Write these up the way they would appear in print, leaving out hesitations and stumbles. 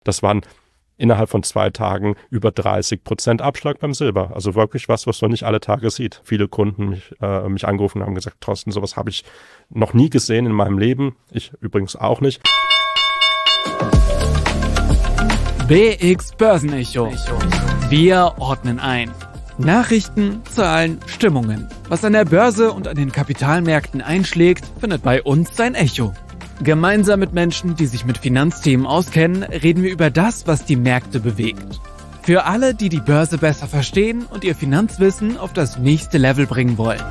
Das waren innerhalb von 2 Tagen über 30% Abschlag beim Silber. Also wirklich was man nicht alle Tage sieht. Viele Kunden mich angerufen und haben gesagt, Thorsten, sowas habe ich noch nie gesehen in meinem Leben. Ich übrigens auch nicht. BX Börsenecho. Wir ordnen ein. Nachrichten, Zahlen, Stimmungen. Was an der Börse und an den Kapitalmärkten einschlägt, findet bei uns sein Echo. Gemeinsam mit Menschen, die sich mit Finanzthemen auskennen, reden wir über das, was die Märkte bewegt. Für alle, die die Börse besser verstehen und ihr Finanzwissen auf das nächste Level bringen wollen.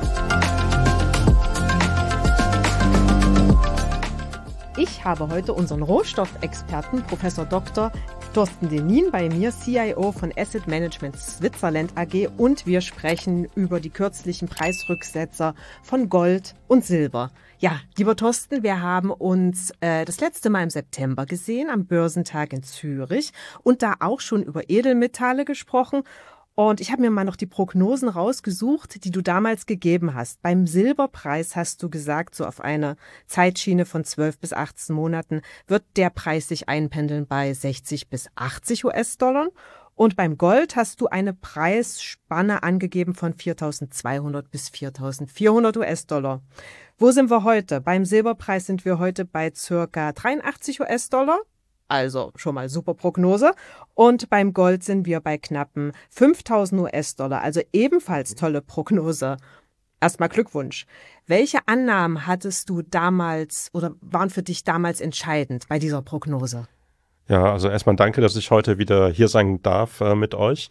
Ich habe heute unseren Rohstoffexperten, Professor Dr. Thorsten Denin, bei mir, CIO von Asset Management Switzerland AG, und wir sprechen über die kürzlichen Preisrücksetzer von Gold und Silber. Ja, lieber Thorsten, wir haben uns das letzte Mal im September gesehen, am Börsentag in Zürich, und da auch schon über Edelmetalle gesprochen. Und ich habe mir mal noch die Prognosen rausgesucht, die du damals gegeben hast. Beim Silberpreis hast du gesagt, so auf einer Zeitschiene von 12 bis 18 Monaten wird der Preis sich einpendeln bei 60 bis 80 US-Dollar. Und beim Gold hast du eine Preisspanne angegeben von 4.200 bis 4.400 US-Dollar. Wo sind wir heute? Beim Silberpreis sind wir heute bei circa 83 US-Dollar. Also schon mal super Prognose. Und beim Gold sind wir bei knappen 5.000 US-Dollar, also ebenfalls tolle Prognose. Erstmal Glückwunsch. Welche Annahmen hattest du damals oder waren für dich damals entscheidend bei dieser Prognose? Ja, also erstmal danke, dass ich heute wieder hier sein darf mit euch.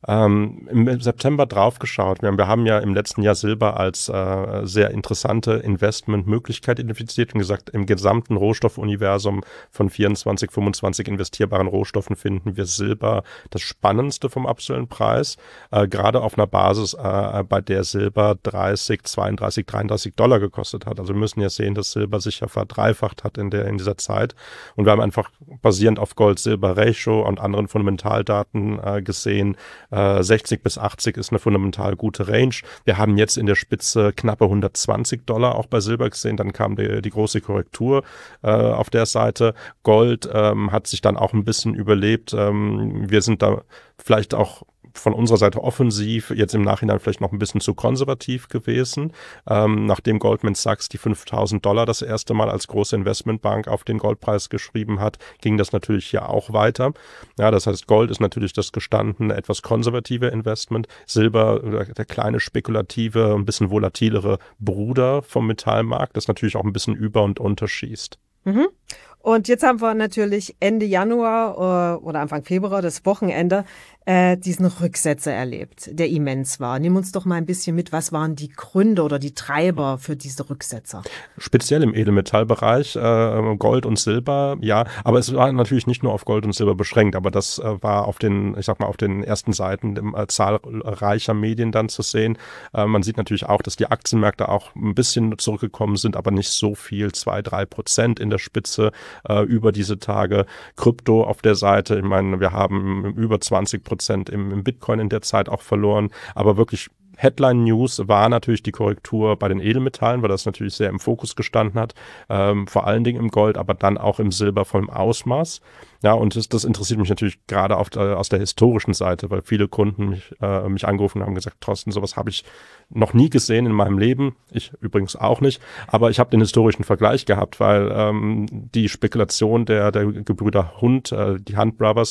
Im September draufgeschaut. Wir haben ja im letzten Jahr Silber als sehr interessante Investmentmöglichkeit identifiziert und gesagt, im gesamten Rohstoffuniversum von 24, 25 investierbaren Rohstoffen finden wir Silber das spannendste vom aktuellen Preis, gerade auf einer Basis, bei der Silber 30, 32, 33 Dollar gekostet hat. Also wir müssen ja sehen, dass Silber sich ja verdreifacht hat in dieser Zeit, und wir haben einfach basierend auf Gold-Silber-Ratio und anderen Fundamentaldaten gesehen, 60 bis 80 ist eine fundamental gute Range. Wir haben jetzt in der Spitze knappe 120 Dollar auch bei Silber gesehen. Dann kam die große Korrektur auf der Seite. Gold hat sich dann auch ein bisschen überlebt. Wir sind da vielleicht auch von unserer Seite offensiv, jetzt im Nachhinein vielleicht noch ein bisschen zu konservativ gewesen. Nachdem Goldman Sachs die 5.000 Dollar das erste Mal als große Investmentbank auf den Goldpreis geschrieben hat, ging das natürlich hier auch weiter. Ja, das heißt, Gold ist natürlich das gestandene, etwas konservative Investment. Silber, der kleine spekulative, ein bisschen volatilere Bruder vom Metallmarkt, das natürlich auch ein bisschen über- und unterschießt. Mhm. Und jetzt haben wir natürlich Ende Januar oder Anfang Februar, das Wochenende, diesen Rücksetzer erlebt, der immens war. Nimm uns doch mal ein bisschen mit, was waren die Gründe oder die Treiber für diese Rücksetzer? Speziell im Edelmetallbereich, Gold und Silber, ja, aber es war natürlich nicht nur auf Gold und Silber beschränkt, aber das war auf den ersten Seiten zahlreicher Medien dann zu sehen. Man sieht natürlich auch, dass die Aktienmärkte auch ein bisschen zurückgekommen sind, aber nicht so viel, 2-3% in der Spitze über diese Tage. Krypto auf der Seite, ich meine, wir haben über 20% im Bitcoin in der Zeit auch verloren, aber wirklich Headline-News war natürlich die Korrektur bei den Edelmetallen, weil das natürlich sehr im Fokus gestanden hat, vor allen Dingen im Gold, aber dann auch im Silber vollem Ausmaß. Ja, und das interessiert mich natürlich gerade aus der historischen Seite, weil viele Kunden mich angerufen haben und gesagt, Thorsten, sowas habe ich noch nie gesehen in meinem Leben. Ich übrigens auch nicht, aber ich habe den historischen Vergleich gehabt, weil die Spekulation der Gebrüder Hunt, die Hunt Brothers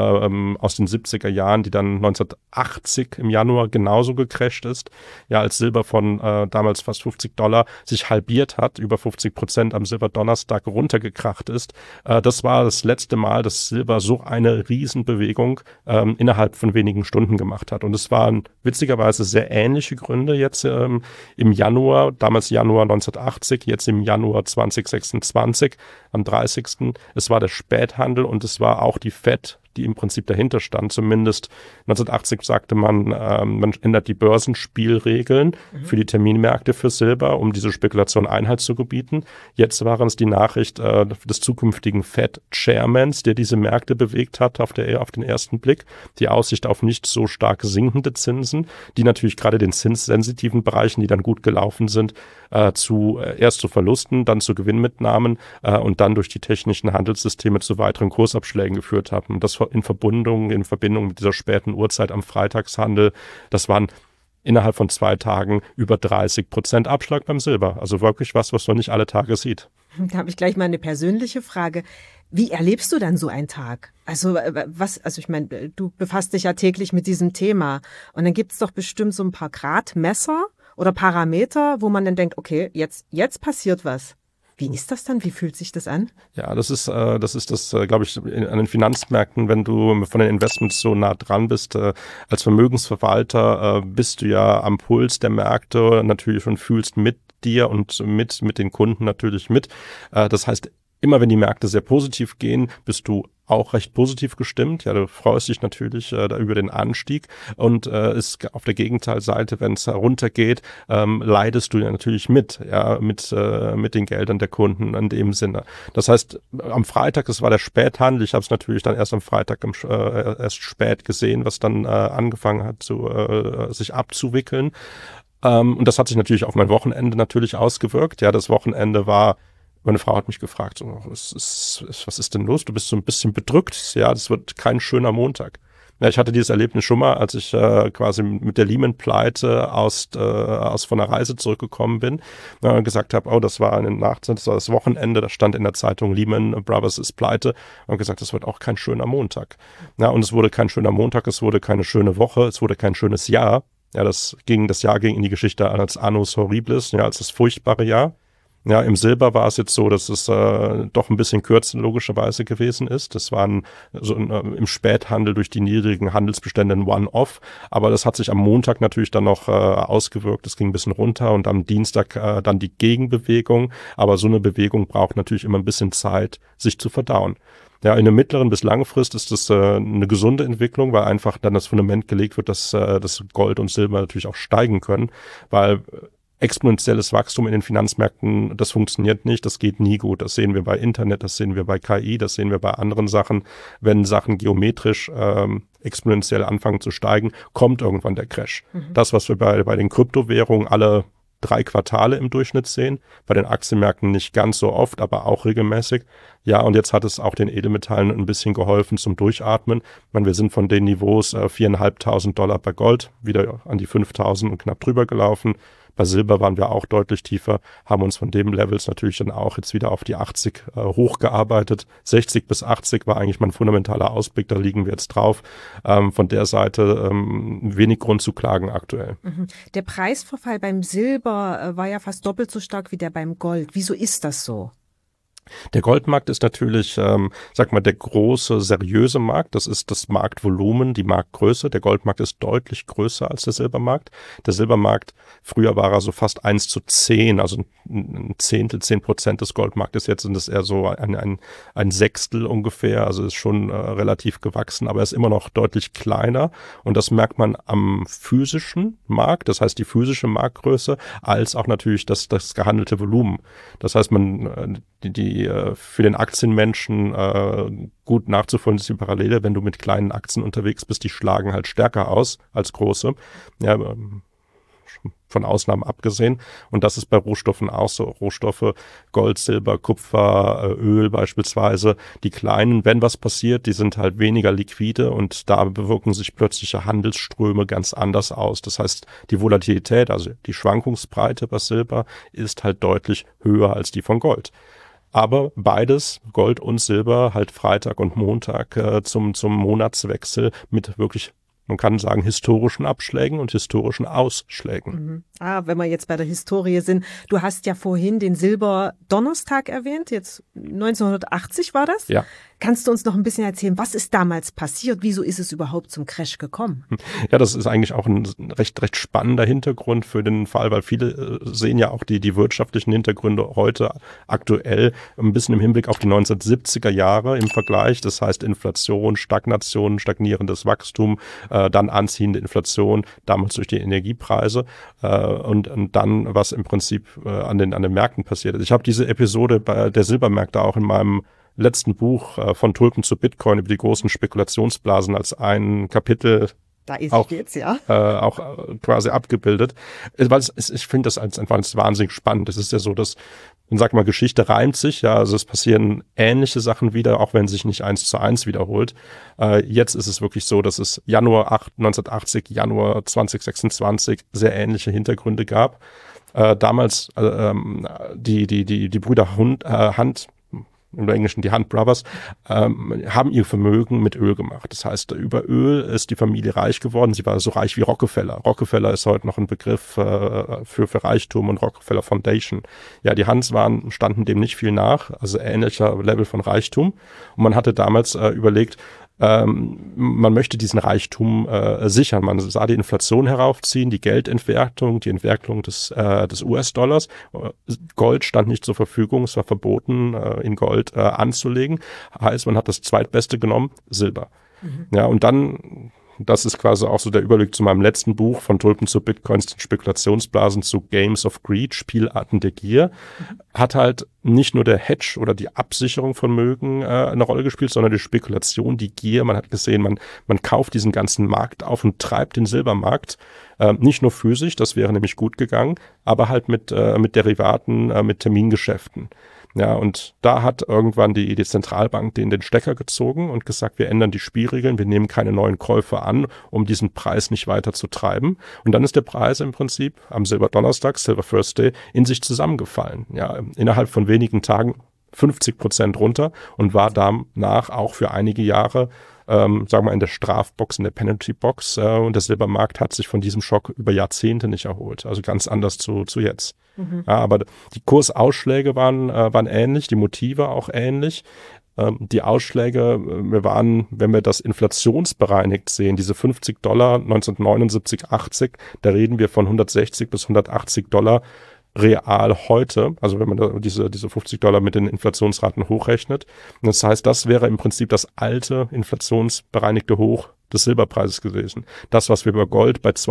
aus den 70er Jahren, die dann 1980 im Januar genauso gecrasht ist, ja, als Silber von damals fast 50 Dollar sich halbiert hat, über 50% am Silberdonnerstag runtergekracht ist. Das war das letzte Mal, dass Silber so eine Riesenbewegung innerhalb von wenigen Stunden gemacht hat. Und es waren witzigerweise sehr ähnliche Gründe jetzt im Januar, damals Januar 1980, jetzt im Januar 2026, am 30. Es war der Späthandel und es war auch die Fed, die im Prinzip dahinter stand. Zumindest 1980 sagte man, man ändert die Börsenspielregeln für die Terminmärkte für Silber, um diese Spekulation Einhalt zu gebieten. Jetzt waren es die Nachricht des zukünftigen Fed-Chairmans, der diese Märkte bewegt hat auf den ersten Blick. Die Aussicht auf nicht so stark sinkende Zinsen, die natürlich gerade den zinssensitiven Bereichen, die dann gut gelaufen sind, erst zu Verlusten, dann zu Gewinnmitnahmen und dann durch die technischen Handelssysteme zu weiteren Kursabschlägen geführt haben. Und das in Verbindung mit dieser späten Uhrzeit am Freitagshandel, das waren innerhalb von 2 Tagen über 30% Abschlag beim Silber. Also wirklich was man nicht alle Tage sieht. Da habe ich gleich mal eine persönliche Frage. Wie erlebst du dann so einen Tag? Also ich meine, du befasst dich ja täglich mit diesem Thema und dann gibt es doch bestimmt so ein paar Gradmesser oder Parameter, wo man dann denkt, okay, jetzt passiert was. Wie ist das dann? Wie fühlt sich das an? Ja, das ist glaube ich, an den Finanzmärkten, wenn du von den Investments so nah dran bist. Als Vermögensverwalter bist du ja am Puls der Märkte natürlich und fühlst mit dir und mit den Kunden natürlich mit. Das heißt, immer wenn die Märkte sehr positiv gehen, bist du auch recht positiv gestimmt. Ja, du freust dich natürlich über den Anstieg und ist auf der Gegenteilseite, wenn es runtergeht, leidest du ja natürlich mit den Geldern der Kunden in dem Sinne. Das heißt, am Freitag, das war der Späthandel, ich habe es natürlich dann erst am Freitag erst spät gesehen, was dann angefangen hat sich abzuwickeln. Und das hat sich natürlich auf mein Wochenende natürlich ausgewirkt. Ja, das Wochenende war, meine Frau hat mich gefragt, was ist denn los? Du bist so ein bisschen bedrückt. Ja, das wird kein schöner Montag. Ja, ich hatte dieses Erlebnis schon mal, als ich quasi mit der Lehman-Pleite von der Reise zurückgekommen bin und gesagt habe, oh, das war das war das Wochenende, da stand in der Zeitung Lehman Brothers ist pleite und gesagt, das wird auch kein schöner Montag. Ja, und es wurde kein schöner Montag, es wurde keine schöne Woche, es wurde kein schönes Jahr. Ja, das Jahr ging in die Geschichte als Annus Horribilis, ja, als das furchtbare Jahr. Ja, im Silber war es jetzt so, dass es doch ein bisschen kürzer logischerweise gewesen ist. Das waren im Späthandel durch die niedrigen Handelsbestände ein One-Off. Aber das hat sich am Montag natürlich dann noch ausgewirkt. Es ging ein bisschen runter und am Dienstag dann die Gegenbewegung. Aber so eine Bewegung braucht natürlich immer ein bisschen Zeit, sich zu verdauen. Ja, in der mittleren bis Langfrist ist das eine gesunde Entwicklung, weil einfach dann das Fundament gelegt wird, dass das Gold und Silber natürlich auch steigen können, weil exponentielles Wachstum in den Finanzmärkten, das funktioniert nicht, das geht nie gut. Das sehen wir bei Internet, das sehen wir bei KI, das sehen wir bei anderen Sachen. Wenn Sachen geometrisch exponentiell anfangen zu steigen, kommt irgendwann der Crash. Das, was wir bei den Kryptowährungen alle 3 Quartale im Durchschnitt sehen, bei den Aktienmärkten nicht ganz so oft, aber auch regelmäßig. Ja, und jetzt hat es auch den Edelmetallen ein bisschen geholfen zum Durchatmen. Ich meine, wir sind von den Niveaus $4.500 bei Gold wieder an die 5.000 und knapp drüber gelaufen. Bei Silber waren wir auch deutlich tiefer, haben uns von dem Levels natürlich dann auch jetzt wieder auf die 80 hochgearbeitet. 60 bis 80 war eigentlich mein fundamentaler Ausblick, da liegen wir jetzt drauf. Von der Seite wenig Grund zu klagen aktuell. Der Preisverfall beim Silber war ja fast doppelt so stark wie der beim Gold. Wieso ist das so? Der Goldmarkt ist natürlich, der große, seriöse Markt. Das ist das Marktvolumen, die Marktgröße. Der Goldmarkt ist deutlich größer als der Silbermarkt. Der Silbermarkt, früher war er so fast 1:10, also ein Zehntel, 10% des Goldmarktes. Jetzt sind es eher so ein Sechstel ungefähr. Also ist schon relativ gewachsen, aber er ist immer noch deutlich kleiner. Und das merkt man am physischen Markt, das heißt die physische Marktgröße, als auch natürlich das gehandelte Volumen. Das heißt, die für den Aktienmenschen gut nachzuvollziehen Parallele, wenn du mit kleinen Aktien unterwegs bist, die schlagen halt stärker aus als große. Ja, von Ausnahmen abgesehen. Und das ist bei Rohstoffen auch so. Rohstoffe, Gold, Silber, Kupfer, Öl beispielsweise. Die kleinen, wenn was passiert, die sind halt weniger liquide und da bewirken sich plötzliche Handelsströme ganz anders aus. Das heißt, die Volatilität, also die Schwankungsbreite bei Silber ist halt deutlich höher als die von Gold. Aber beides, Gold und Silber, halt Freitag und Montag zum Monatswechsel mit wirklich, man kann sagen, historischen Abschlägen und historischen Ausschlägen. Wenn wir jetzt bei der Historie sind, du hast ja vorhin den Silberdonnerstag erwähnt, jetzt 1980 war das? Ja. Kannst du uns noch ein bisschen erzählen, was ist damals passiert? Wieso ist es überhaupt zum Crash gekommen? Ja, das ist eigentlich auch ein recht spannender Hintergrund für den Fall, weil viele sehen ja auch die wirtschaftlichen Hintergründe heute aktuell ein bisschen im Hinblick auf die 1970er Jahre im Vergleich. Das heißt Inflation, Stagnation, stagnierendes Wachstum, dann anziehende Inflation, damals durch die Energiepreise und dann, was im Prinzip an den Märkten passiert ist. Ich habe diese Episode bei der Silbermärkte auch in meinem letzten Buch von Tulpen zu Bitcoin über die großen Spekulationsblasen als ein Kapitel da ist auch, jetzt, ja. Auch quasi abgebildet. Weil ich finde das einfach wahnsinnig spannend. Es ist ja so, dass, sag mal, Geschichte reimt sich, ja, also es passieren ähnliche Sachen wieder, auch wenn sich nicht 1:1 wiederholt. Jetzt ist es wirklich so, dass es Januar 1980, Januar 2026 sehr ähnliche Hintergründe gab. Damals die Brüder Hunt, im Englischen die Hunt Brothers, haben ihr Vermögen mit Öl gemacht. Das heißt, über Öl ist die Familie reich geworden. Sie war so reich wie Rockefeller. Rockefeller ist heute noch ein Begriff für Reichtum und Rockefeller Foundation. Ja, die Hunts standen dem nicht viel nach, also ähnlicher Level von Reichtum. Und man hatte damals überlegt, man möchte diesen Reichtum sichern. Man sah die Inflation heraufziehen, die Geldentwertung, die Entwertung des US-Dollars. Gold stand nicht zur Verfügung, es war verboten, in Gold anzulegen. Heißt, man hat das Zweitbeste genommen, Silber. Ja, und dann, das ist quasi auch so der Überblick zu meinem letzten Buch, von Tulpen zu Bitcoins, den Spekulationsblasen zu Games of Greed, Spielarten der Gier, hat halt nicht nur der Hedge oder die Absicherung von Vermögen eine Rolle gespielt, sondern die Spekulation, die Gier. Man hat gesehen, man kauft diesen ganzen Markt auf und treibt den Silbermarkt. Nicht nur physisch, das wäre nämlich gut gegangen, aber halt mit Derivaten, mit Termingeschäften. Ja, und da hat irgendwann die Zentralbank den Stecker gezogen und gesagt, wir ändern die Spielregeln, wir nehmen keine neuen Käufe an, um diesen Preis nicht weiter zu treiben. Und dann ist der Preis im Prinzip am Silberdonnerstag, Silver First Day, in sich zusammengefallen. Ja, innerhalb von wenigen Tagen 50% runter und war danach auch für einige Jahre sagen wir in der Strafbox, in der Penalty Box, und der Silbermarkt hat sich von diesem Schock über Jahrzehnte nicht erholt. Also ganz anders zu jetzt. Ja, aber die Kursausschläge waren ähnlich, die Motive auch ähnlich. Die Ausschläge, wenn wir das inflationsbereinigt sehen, diese $50 1979, 80, da reden wir von 160 bis $180 real heute, also wenn man da diese $50 mit den Inflationsraten hochrechnet. Das heißt, das wäre im Prinzip das alte inflationsbereinigte Hoch des Silberpreises gewesen. Das, was wir über Gold bei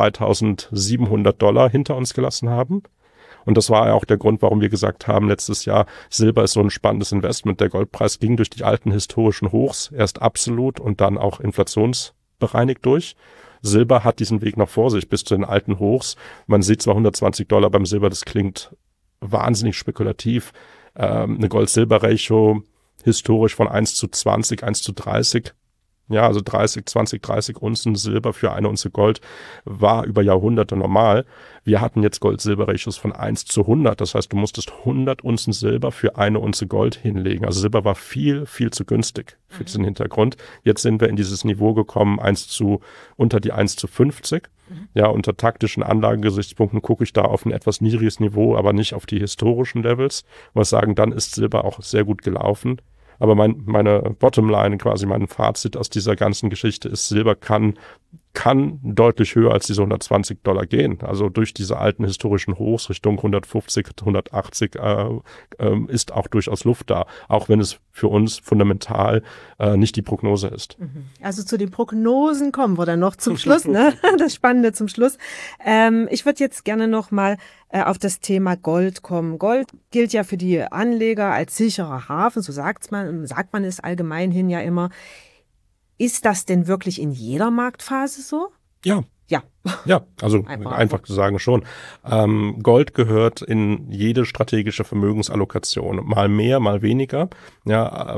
$2.700 hinter uns gelassen haben. Und das war ja auch der Grund, warum wir gesagt haben, letztes Jahr, Silber ist so ein spannendes Investment. Der Goldpreis ging durch die alten historischen Hochs, erst absolut und dann auch inflationsbereinigt durch. Silber hat diesen Weg noch vor sich bis zu den alten Hochs. Man sieht zwar $120 beim Silber, das klingt wahnsinnig spekulativ. Eine Gold-Silber-Ratio historisch von 1:20, 1:30. Ja, also 30 Unzen Silber für eine Unze Gold war über Jahrhunderte normal. Wir hatten jetzt Gold-Silber-Ratios von 1:100. Das heißt, du musstest 100 Unzen Silber für eine Unze Gold hinlegen. Also Silber war viel, viel zu günstig für diesen Hintergrund. Jetzt sind wir in dieses Niveau gekommen, unter die 1:50. Ja, unter taktischen Anlagegesichtspunkten gucke ich da auf ein etwas niedriges Niveau, aber nicht auf die historischen Levels. Ich muss sagen, dann ist Silber auch sehr gut gelaufen. Aber meine Bottomline, quasi mein Fazit aus dieser ganzen Geschichte ist, Silber kann deutlich höher als diese $120 gehen. Also durch diese alten historischen Hochs Richtung 150, 180 ist auch durchaus Luft da, auch wenn es für uns fundamental nicht die Prognose ist. Also zu den Prognosen kommen wir dann noch zum Schluss, ne? Das Spannende zum Schluss. Ich würde jetzt gerne noch mal auf das Thema Gold kommen. Gold gilt ja für die Anleger als sicherer Hafen, so sagt man es allgemein hin ja immer. Ist das denn wirklich in jeder Marktphase so? Ja. Ja. Ja, also einfach zu sagen schon. Gold gehört in jede strategische Vermögensallokation. Mal mehr, mal weniger. Ja,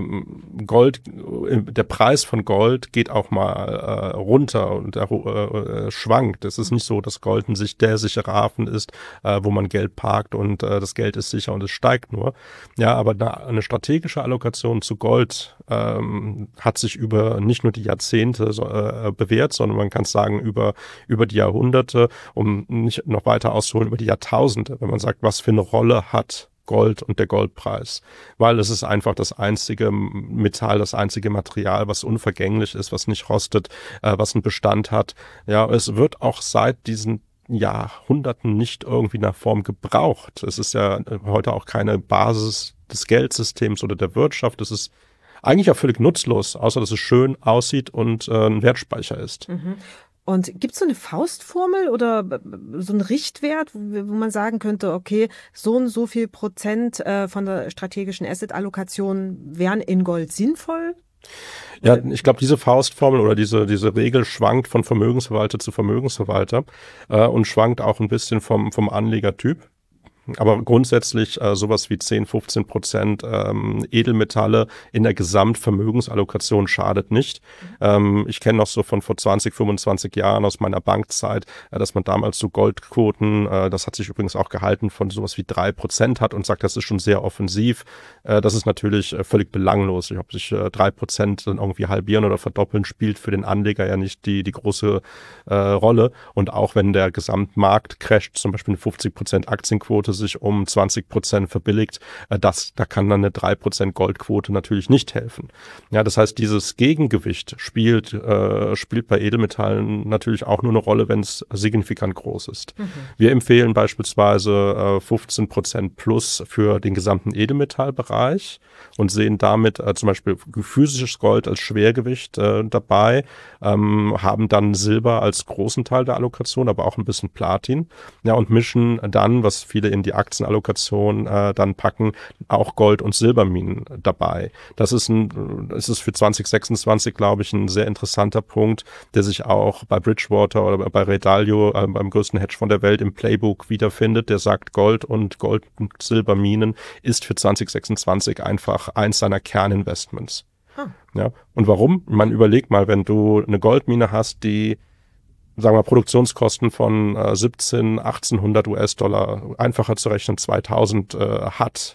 der Preis von Gold geht auch mal runter und schwankt. Es ist nicht so, dass Gold der sichere Hafen ist, wo man Geld parkt und das Geld ist sicher und es steigt nur. Ja, aber eine strategische Allokation zu Gold hat sich über nicht nur die Jahrzehnte bewährt, sondern man kann sagen über die Jahrhunderte, um nicht noch weiter auszuholen, über die Jahrtausende. Wenn man sagt, was für eine Rolle hat Gold und der Goldpreis, weil es ist einfach das einzige Metall, das einzige Material, was unvergänglich ist, was nicht rostet, was einen Bestand hat. Ja, es wird auch seit diesen Jahrhunderten nicht irgendwie in einer Form gebraucht. Es ist ja heute auch keine Basis des Geldsystems oder der Wirtschaft. Es ist eigentlich auch völlig nutzlos, außer dass es schön aussieht und ein Wertspeicher ist. Mhm. Und gibt es so eine Faustformel oder so einen Richtwert, wo man sagen könnte, okay, so und so viel Prozent von der strategischen Asset-Allokation wären in Gold sinnvoll? Ja, ich glaube, diese Faustformel oder diese Regel schwankt von Vermögensverwalter zu Vermögensverwalter und schwankt auch ein bisschen vom Anlegertyp. Aber grundsätzlich sowas wie 10-15% Edelmetalle in der Gesamtvermögensallokation schadet nicht. Ich kenne noch so von vor 20, 25 Jahren aus meiner Bankzeit, dass man damals so Goldquoten, das hat sich übrigens auch gehalten, von sowas wie 3% hat und sagt, das ist schon sehr offensiv. Das ist natürlich völlig belanglos. Ob sich 3% dann irgendwie halbieren oder verdoppeln, spielt für den Anleger ja nicht die große Rolle. Und auch wenn der Gesamtmarkt crasht, zum Beispiel eine 50% Aktienquote sich um 20% verbilligt, da kann dann eine 3% Goldquote natürlich nicht helfen. Ja, das heißt, dieses Gegengewicht spielt bei Edelmetallen natürlich auch nur eine Rolle, wenn es signifikant groß ist. Mhm. Wir empfehlen beispielsweise 15% plus für den gesamten Edelmetallbereich und sehen damit zum Beispiel physisches Gold als Schwergewicht dabei, haben dann Silber als großen Teil der Allokation, aber auch ein bisschen Platin, ja, und mischen dann, was viele in die Aktienallokation dann packen, auch Gold- und Silberminen dabei. Das ist für 2026, glaube ich, ein sehr interessanter Punkt, der sich auch bei Bridgewater oder bei Ray Dalio, beim größten Hedgefonds der Welt, im Playbook wiederfindet. Der sagt, Gold und Silberminen ist für 2026 einfach eins seiner Kerninvestments. Ja, und warum? Man überlegt mal, wenn du eine Goldmine hast, die, sagen wir, Produktionskosten von 1800 US-Dollar, einfacher zu rechnen, 2000 hat.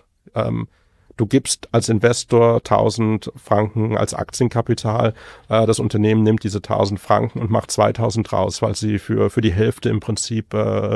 Du gibst als Investor 1000 Franken als Aktienkapital. Das Unternehmen nimmt diese 1000 Franken und macht 2000 raus, weil sie für die Hälfte im Prinzip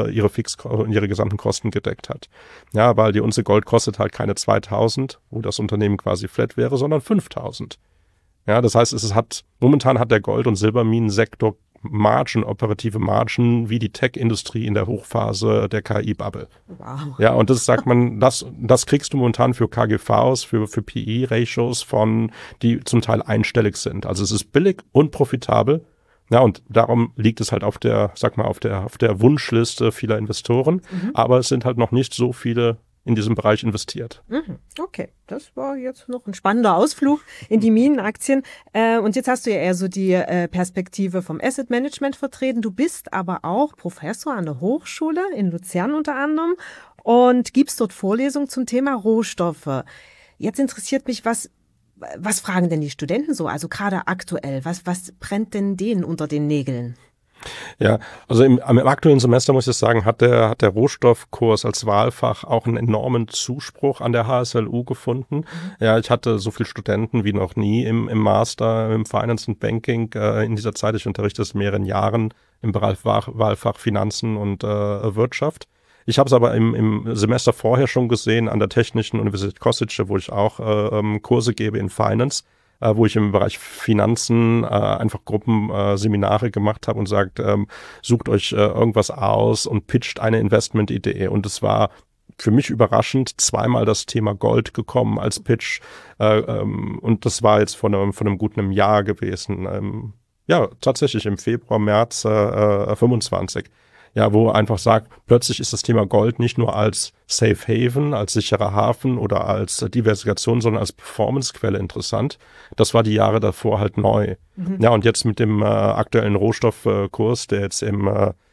ihre gesamten Kosten gedeckt hat. Ja, weil die Unze Gold kostet halt keine 2000, wo das Unternehmen quasi flat wäre, sondern 5000. Ja, das heißt, momentan hat der Gold- und Silberminensektor operative Margen wie die Tech-Industrie in der Hochphase der KI-Bubble. Wow. Ja, und das sagt man, das kriegst du momentan für KGVs, für PE-Ratios die zum Teil einstellig sind. Also es ist billig und profitabel. Ja, und darum liegt es halt auf der Wunschliste vieler Investoren. Mhm. Aber es sind halt noch nicht so viele in diesem Bereich investiert. Okay, das war jetzt noch ein spannender Ausflug in die Minenaktien. Und jetzt hast du ja eher so die Perspektive vom Asset Management vertreten. Du bist aber auch Professor an der Hochschule in Luzern unter anderem und gibst dort Vorlesungen zum Thema Rohstoffe. Jetzt interessiert mich, was fragen denn die Studenten so? Also gerade aktuell, was brennt denn denen unter den Nägeln? Ja, also im aktuellen Semester muss ich sagen, hat der Rohstoffkurs als Wahlfach auch einen enormen Zuspruch an der HSLU gefunden. Mhm. Ja, ich hatte so viele Studenten wie noch nie im Master, im Finance and Banking in dieser Zeit. Ich unterrichte seit mehreren Jahren im Bereich Wahlfach Finanzen und Wirtschaft. Ich habe es aber im Semester vorher schon gesehen an der Technischen Universität Košice, wo ich auch Kurse gebe in Finance, wo ich im Bereich Finanzen einfach Gruppenseminare gemacht habe und sagt, sucht euch irgendwas aus und pitcht eine Investmentidee. Und es war für mich überraschend zweimal das Thema Gold gekommen als Pitch. Und das war jetzt von einem guten Jahr gewesen. Ja, tatsächlich im Februar, März 25. Ja, wo einfach sagt, plötzlich ist das Thema Gold nicht nur als Safe Haven, als sicherer Hafen oder als Diversifikation, sondern als Performancequelle interessant. Das war die Jahre davor halt neu. Mhm. Ja, und jetzt mit dem aktuellen Rohstoffkurs, der jetzt im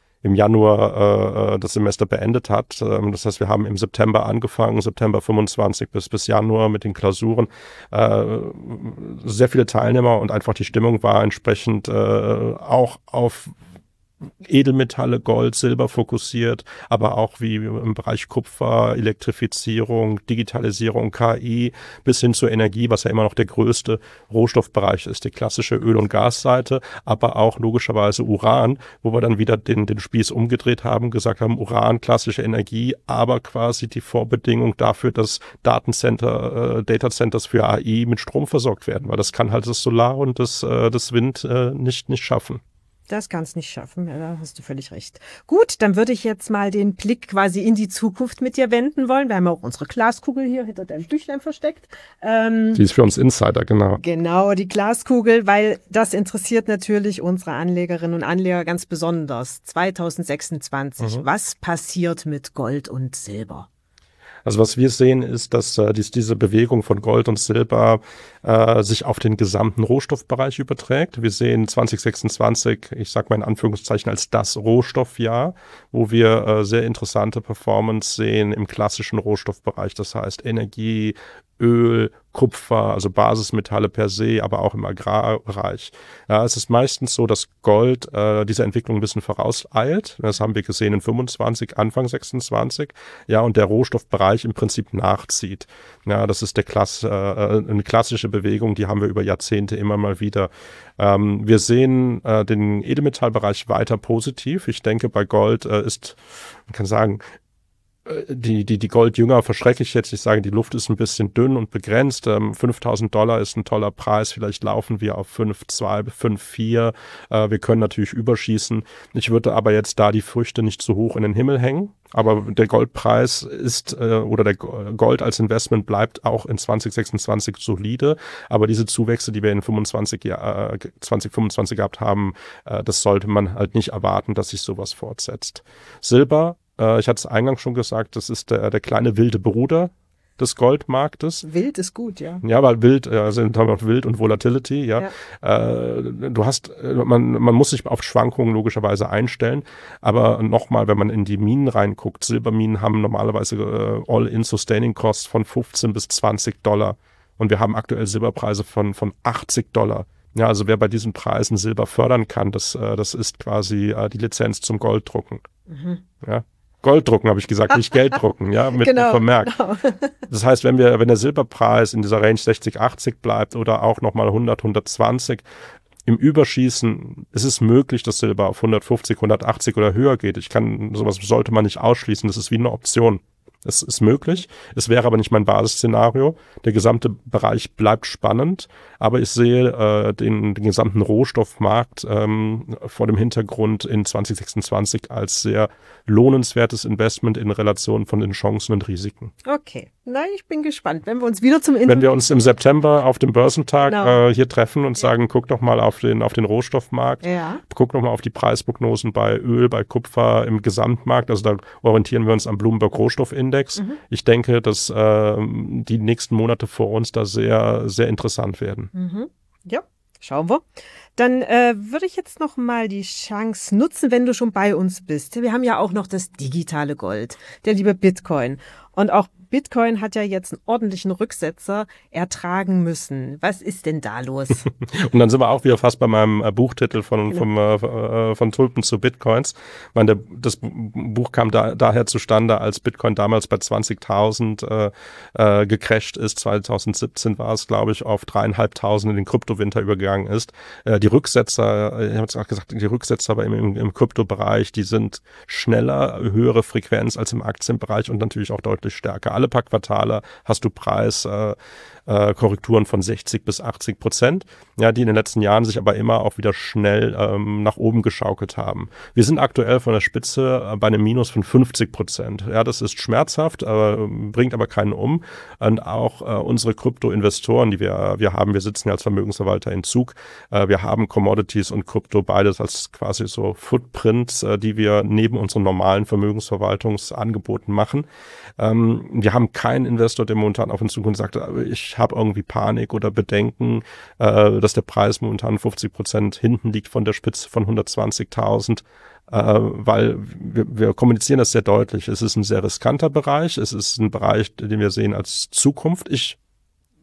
Januar das Semester beendet hat. Das heißt, wir haben im September angefangen, September 25 bis Januar mit den Klausuren. Sehr viele Teilnehmer und einfach die Stimmung war entsprechend auch auf Edelmetalle, Gold, Silber fokussiert, aber auch wie im Bereich Kupfer, Elektrifizierung, Digitalisierung, KI bis hin zur Energie, was ja immer noch der größte Rohstoffbereich ist, die klassische Öl- und Gasseite, aber auch logischerweise Uran, wo wir dann wieder den Spieß umgedreht haben, gesagt haben, Uran, klassische Energie, aber quasi die Vorbedingung dafür, dass Datacenters für AI mit Strom versorgt werden, weil das kann halt das Solar und das Wind nicht schaffen. Das kann es nicht schaffen, ja, da hast du völlig recht. Gut, dann würde ich jetzt mal den Blick quasi in die Zukunft mit dir wenden wollen. Wir haben ja auch unsere Glaskugel hier hinter deinem Büchlein versteckt. Die ist für uns Insider, genau. Genau, die Glaskugel, weil das interessiert natürlich unsere Anlegerinnen und Anleger ganz besonders. 2026, was passiert mit Gold und Silber? Also was wir sehen ist, dass diese Bewegung von Gold und Silber sich auf den gesamten Rohstoffbereich überträgt. Wir sehen 2026, ich sage mal in Anführungszeichen, als das Rohstoffjahr, wo wir sehr interessante Performance sehen im klassischen Rohstoffbereich. Das heißt Energie, Öl, Kupfer, also Basismetalle per se, aber auch im Agrarbereich. Ja, es ist meistens so, dass Gold diese Entwicklung ein bisschen vorauseilt. Das haben wir gesehen in 25, Anfang 26. Ja, und der Rohstoffbereich im Prinzip nachzieht. Ja, das ist eine klassische Bewegung, die haben wir über Jahrzehnte immer mal wieder. Wir sehen den Edelmetallbereich weiter positiv. Ich denke, bei Gold ist, man kann sagen, die Goldjünger verschrecke ich jetzt. Ich sage, die Luft ist ein bisschen dünn und begrenzt. $5.000 ist ein toller Preis. Vielleicht laufen wir auf 5,2, 5,4. Wir können natürlich überschießen. Ich würde aber jetzt da die Früchte nicht zu hoch in den Himmel hängen. Aber der Goldpreis ist, oder der Gold als Investment bleibt auch in 2026 solide. Aber diese Zuwächse, die wir in 2025 gehabt haben, das sollte man halt nicht erwarten, dass sich sowas fortsetzt. Silber, ich hatte es eingangs schon gesagt, das ist der kleine wilde Bruder des Goldmarktes. Wild ist gut, ja. Ja, weil wild, also Wild und Volatility, ja. Man muss sich auf Schwankungen logischerweise einstellen, aber nochmal, wenn man in die Minen reinguckt, Silberminen haben normalerweise All-in Sustaining Costs von $15 bis $20 und wir haben aktuell Silberpreise von $80. Ja, also wer bei diesen Preisen Silber fördern kann, das ist quasi die Lizenz zum Golddrucken. Ja. Golddrucken, habe ich gesagt, nicht Gelddrucken, ja, mit genau, Vermerk. Genau. Das heißt, wenn der Silberpreis in dieser Range 60, 80 bleibt oder auch nochmal 100, 120, im Überschießen ist es möglich, dass Silber auf 150, 180 oder höher geht. Sowas sollte man nicht ausschließen, das ist wie eine Option. Es ist möglich, es wäre aber nicht mein Basisszenario. Der gesamte Bereich bleibt spannend, aber ich sehe den gesamten Rohstoffmarkt vor dem Hintergrund in 2026 als sehr lohnenswertes Investment in Relation von den Chancen und Risiken. Okay, nein, ich bin gespannt. Wenn wir uns wieder Wenn wir uns im September auf dem Börsentag genau. Hier treffen und sagen, guck doch mal auf den Rohstoffmarkt, guck doch mal auf die Preisprognosen bei Öl, bei Kupfer im Gesamtmarkt, also da orientieren wir uns am Bloomberg Rohstoffindex. Ich denke, dass die nächsten Monate vor uns da sehr, sehr interessant werden. Ja, schauen wir. Dann würde ich jetzt noch mal die Chance nutzen, wenn du schon bei uns bist. Wir haben ja auch noch das digitale Gold, der liebe Bitcoin. Und auch Bitcoin hat ja jetzt einen ordentlichen Rücksetzer ertragen müssen. Was ist denn da los? Und dann sind wir auch wieder fast bei meinem Buchtitel von Tulpen zu Bitcoins. Ich meine, das Buch kam daher zustande, als Bitcoin damals bei 20.000 gecrasht ist. 2017 war es, glaube ich, auf 3.500 in den Kryptowinter übergegangen ist. Die Rücksetzer, ich habe es auch gesagt, die Rücksetzer aber im Kryptobereich, die sind schneller, höhere Frequenz als im Aktienbereich und natürlich auch deutlich stärker. Alle paar Quartale hast du Preiskorrekturen von 60-80%, ja, die in den letzten Jahren sich aber immer auch wieder schnell nach oben geschaukelt haben. Wir sind aktuell von der Spitze bei einem Minus von 50%. Ja, das ist schmerzhaft, bringt aber keinen um. Und auch unsere Krypto-Investoren, die wir haben, wir sitzen ja als Vermögensverwalter in Zug, wir haben Commodities und Krypto beides als quasi so Footprints, die wir neben unseren normalen Vermögensverwaltungsangeboten machen. Wir haben keinen Investor, der momentan auf uns zukommt und sagt, ich habe irgendwie Panik oder Bedenken, dass der Preis momentan 50% hinten liegt von der Spitze von 120.000, weil wir kommunizieren das sehr deutlich. Es ist ein sehr riskanter Bereich, es ist ein Bereich, den wir sehen als Zukunft. Ich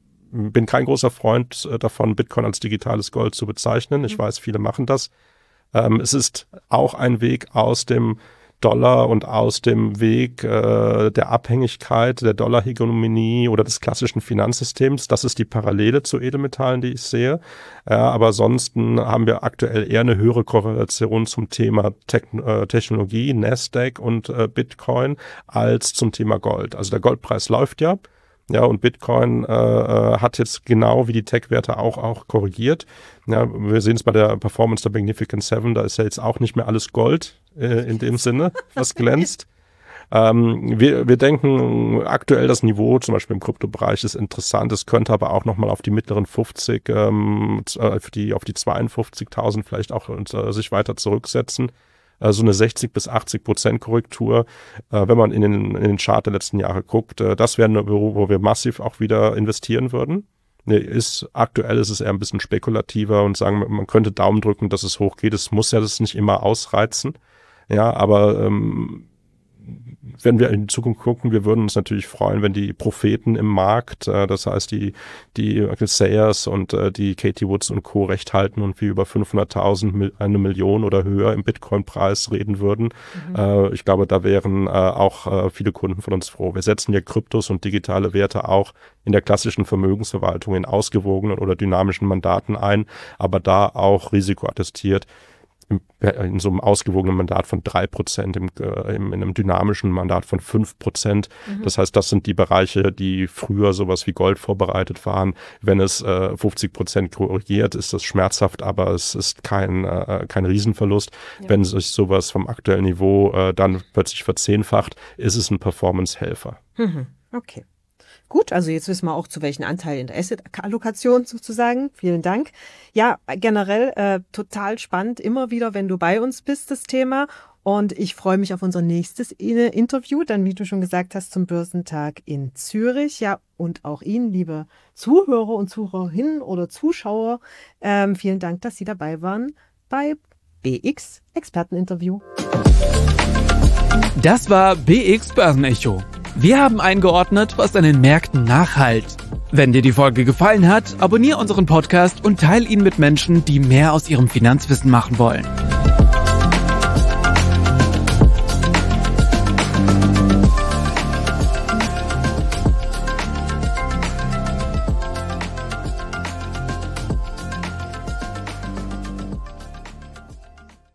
bin kein großer Freund davon, Bitcoin als digitales Gold zu bezeichnen. Ich weiß, viele machen das. Es ist auch ein Weg aus dem Dollar und aus dem Weg der Abhängigkeit, der Dollarhegemonie oder des klassischen Finanzsystems. Das ist die Parallele zu Edelmetallen, die ich sehe. Aber ansonsten haben wir aktuell eher eine höhere Korrelation zum Thema Technologie, Nasdaq und Bitcoin als zum Thema Gold. Also der Goldpreis läuft ja. Ja, und Bitcoin hat jetzt genau wie die Tech-Werte auch korrigiert. Ja, wir sehen es bei der Performance der Magnificent Seven, da ist ja jetzt auch nicht mehr alles Gold in dem Sinne, was glänzt. Wir denken aktuell, das Niveau zum Beispiel im Kryptobereich ist interessant. Es könnte aber auch nochmal auf die mittleren 50, auf die 52.000 vielleicht auch sich weiter zurücksetzen. So eine 60-80% Korrektur, wenn man in den Chart der letzten Jahre guckt, das wäre eine, wo wir massiv auch wieder investieren würden. Aktuell ist es eher ein bisschen spekulativer und sagen, man könnte Daumen drücken, dass es hochgeht. Es muss ja das nicht immer ausreizen. Ja, aber wenn wir in die Zukunft gucken, wir würden uns natürlich freuen, wenn die Propheten im Markt, das heißt die Michael Sayers und die Katie Woods und Co. recht halten und wir über 500.000, 1 Million oder höher im Bitcoin-Preis reden würden. Ich glaube, da wären auch viele Kunden von uns froh. Wir setzen ja Kryptos und digitale Werte auch in der klassischen Vermögensverwaltung in ausgewogenen oder dynamischen Mandaten ein, aber da auch risikoattestiert. In so einem ausgewogenen Mandat von 3%, in einem dynamischen Mandat von 5%. Das heißt, das sind die Bereiche, die früher sowas wie Gold vorbereitet waren. Wenn es 50% korrigiert, ist das schmerzhaft, aber es ist kein Riesenverlust. Ja. Wenn sich sowas vom aktuellen Niveau dann plötzlich verzehnfacht, ist es ein Performance-Helfer. Okay. Gut, also jetzt wissen wir auch, zu welchen Anteilen in der Asset-Allokation sozusagen. Vielen Dank. Ja, generell total spannend, immer wieder, wenn du bei uns bist, das Thema. Und ich freue mich auf unser nächstes Interview, dann, wie du schon gesagt hast, zum Börsentag in Zürich. Ja, und auch Ihnen, liebe Zuhörer und Zuhörerinnen oder Zuschauer, vielen Dank, dass Sie dabei waren bei BX Experteninterview. Das war BX Börsenecho. Wir haben eingeordnet, was an den Märkten nachhallt. Wenn dir die Folge gefallen hat, abonniere unseren Podcast und teile ihn mit Menschen, die mehr aus ihrem Finanzwissen machen wollen.